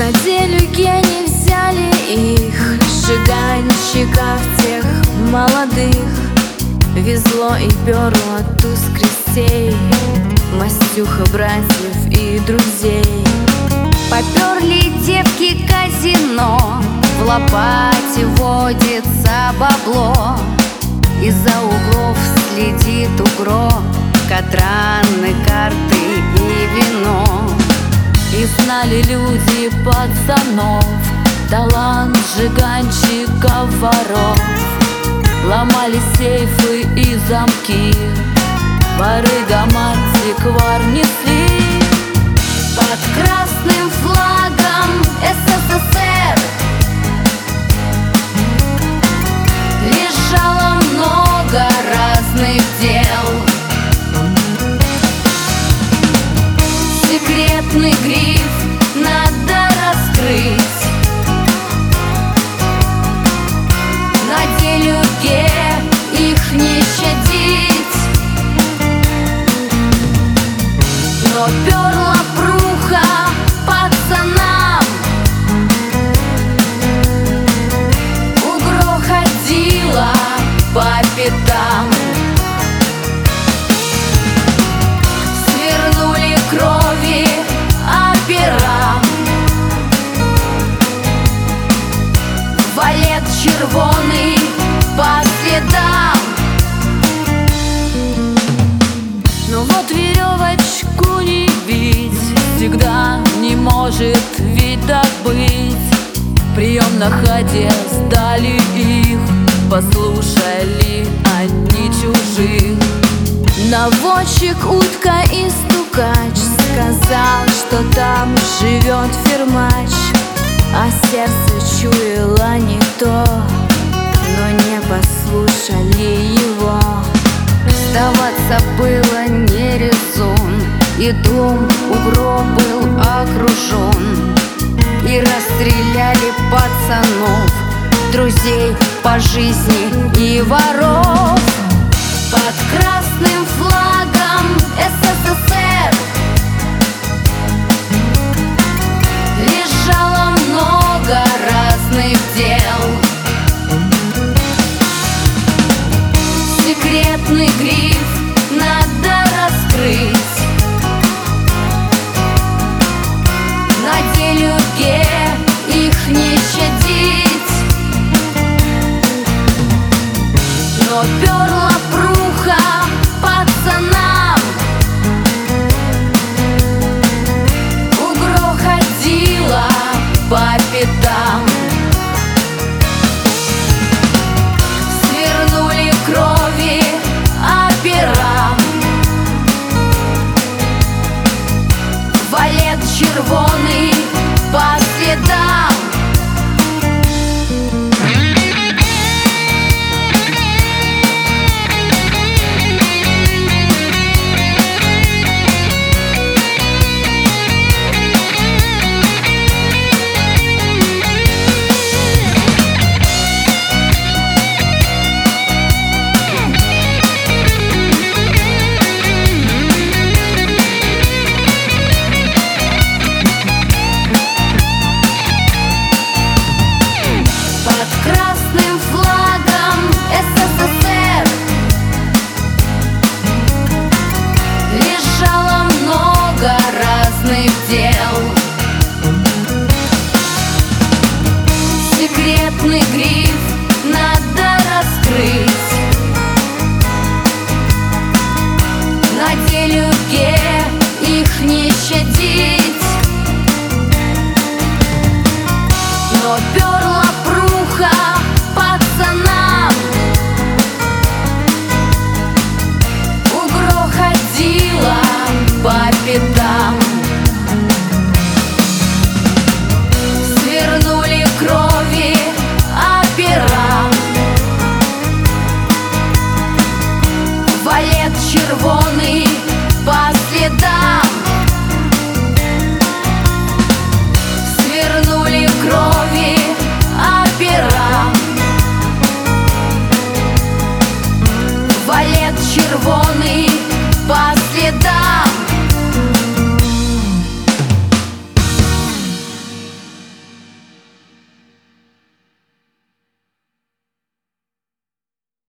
На делю гений взяли их, жиганщиков тех молодых. Везло и перло туз крестей, мастюха братьев и друзей. Поперли девки казино, в лопате водится бабло. Из-за углов следит угро, катраны, карты и вино. И знали люди пацанов талант жиганщиков воров. Ломали сейфы и замки, барыгам антиквар несли. Под красным флагом СССР лежало много разных дел. Секретный гриф надо раскрыть, на делюге их не щадить. Но перла пруха пацанам, угро ходила по пятам. Свернули крови опера, валет червоный по следам. Но вот веревочку не бить всегда не может ведь так быть. Прием на ходе сдали их, послушали они чужих. Наводчик, утка и стукач сказал, что там живет фермач. А сердце чуяло не то, но не послушали его. Сдаваться было не резон, и дом угро был окружен. И расстреляли пацанов, друзей по жизни и воров. Под красным флагом СССР лежало много разных дел. Секретный гриф надо раскрыть, на делюге их не щадить. Но перла пруха пацанам, угро ходила по пятам. Свернули крови опера, валет червоный по следам. Красным флагом СССР лежало много разных дел. Секретный гриф надо раскрыть, на делюге их не щадить. Но перла пруха пацанам, угро ходила по пятам. Свернули крови опера, валет червоный по следам. Свернули крови опера, валет червоный по следам.